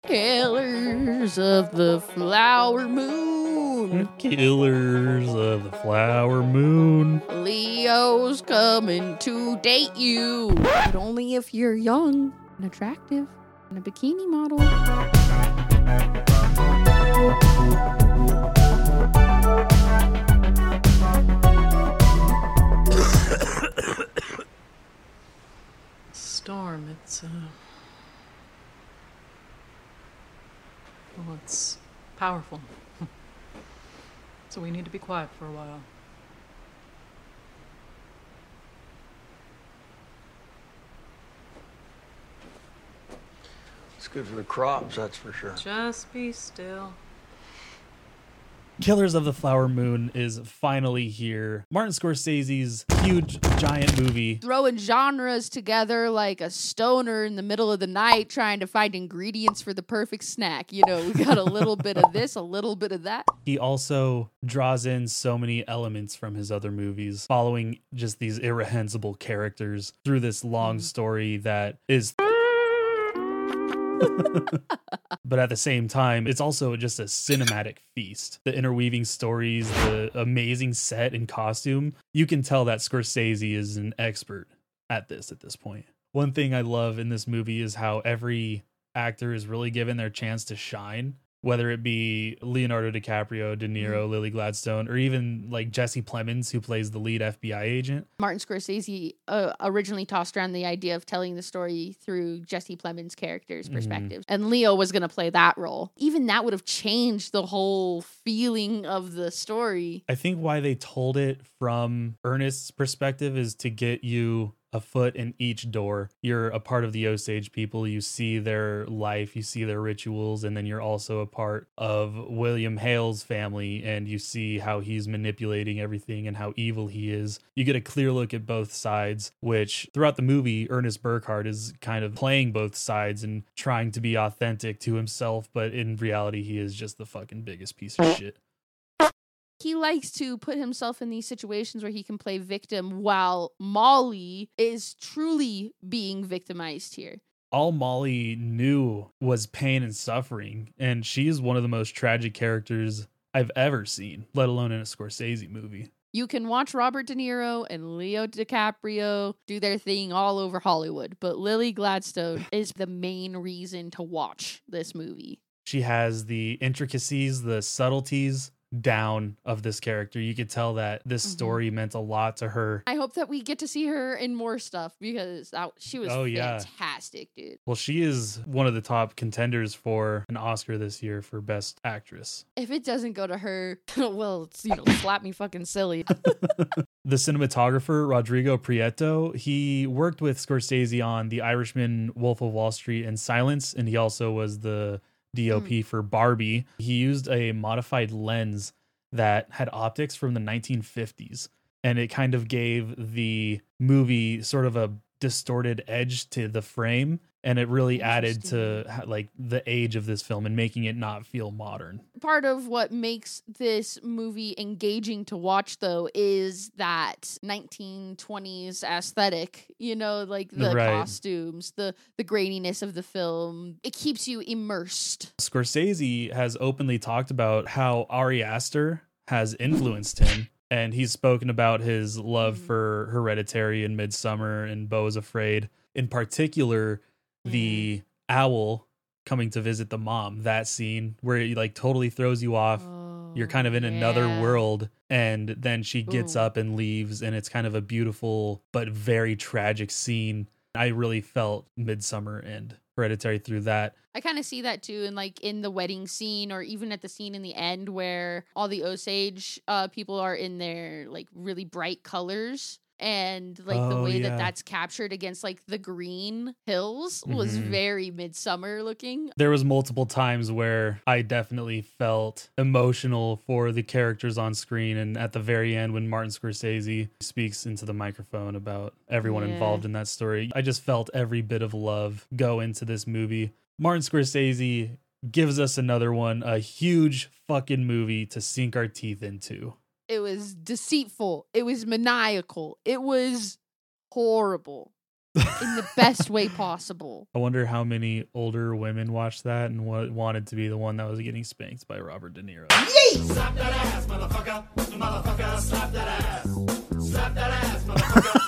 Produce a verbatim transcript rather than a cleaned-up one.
Killers of the Flower Moon. Killers of the Flower Moon. Leo's coming to date you. But only if you're young and attractive and a bikini model. Storm, it's, uh... well, it's powerful. So we need to be quiet for a while. It's good for the crops, that's for sure. Just be still. Killers of the Flower Moon is finally here. Martin Scorsese's huge, giant movie. Throwing genres together like a stoner in the middle of the night trying to find ingredients for the perfect snack. You know, we got a little bit of this, a little bit of that. He also draws in so many elements from his other movies, following just these irrehensible characters through this long story that is... But at the same time, it's also just a cinematic feast. The interweaving stories, the amazing set and costume. You can tell that Scorsese is an expert at this at this point. One thing I love in this movie is how every actor is really given their chance to shine. Whether it be Leonardo DiCaprio, De Niro, mm-hmm. Lily Gladstone, or even like Jesse Plemons, who plays the lead F B I agent. Martin Scorsese uh, originally tossed around the idea of telling the story through Jesse Plemons' character's perspective. Mm-hmm. And Leo was going to play that role. Even that would have changed the whole feeling of the story. I think why they told it from Ernest's perspective is to get you a foot in each door. You're a part of the Osage people. You see their life, you see their rituals, and then you're also a part of William Hale's family, and you see how he's manipulating everything and how evil he is. You get a clear look at both sides, which throughout the movie, Ernest Burkhart is kind of playing both sides and trying to be authentic to himself, but in reality, he is just the fucking biggest piece of shit. He likes to put himself in these situations where he can play victim while Molly is truly being victimized here. All Molly knew was pain and suffering, and she is one of the most tragic characters I've ever seen, let alone in a Scorsese movie. You can watch Robert De Niro and Leo DiCaprio do their thing all over Hollywood, but Lily Gladstone is the main reason to watch this movie. She has the intricacies, the subtleties down of this character. You could tell that this mm-hmm. story meant a lot to her. I hope that we get to see her in more stuff because that, she was oh, fantastic, yeah. dude. Well, she is one of the top contenders for an Oscar this year for Best Actress. If it doesn't go to her, well, it's, you know, slap me fucking silly. The cinematographer, Rodrigo Prieto, he worked with Scorsese on The Irishman, Wolf of Wall Street, and Silence, and he also was the D O P mm. for Barbie. He used a modified lens that had optics from the nineteen fifties, and it kind of gave the movie sort of a distorted edge to the frame, and it really added to like the age of this film and making it not feel modern. Part of what makes this movie engaging to watch, though, is that nineteen twenties aesthetic, you know, like the right. costumes, the the graininess of the film. It keeps you immersed. Scorsese has openly talked about how Ari Aster has influenced him. And he's spoken about his love mm. for Hereditary and Midsommar and Beau is Afraid. In particular, mm. the owl coming to visit the mom, that scene where it like totally throws you off. Oh, You're kind of in yeah. another world. And then she gets Ooh. up and leaves. And it's kind of a beautiful but very tragic scene. I really felt Midsommar and Hereditary through that. I kind of see that too, in like in the wedding scene, or even at the scene in the end where all the Osage uh, people are in their like really bright colors, and like oh, the way yeah. that that's captured against like the green hills was mm-hmm. very Midsommar looking. There was multiple times where I definitely felt emotional for the characters on screen, and at the very end when Martin Scorsese speaks into the microphone about everyone yeah. involved in that story, I just felt every bit of love go into this movie. Martin Scorsese gives us another one, a huge fucking movie to sink our teeth into. It was deceitful. It was maniacal. It was horrible. in the best way possible. I wonder how many older women watched that and what wanted to be the one that was getting spanked by Robert De Niro. Yay! Slap that ass, motherfucker. Motherfucker, slap that ass. Slap that ass, motherfucker.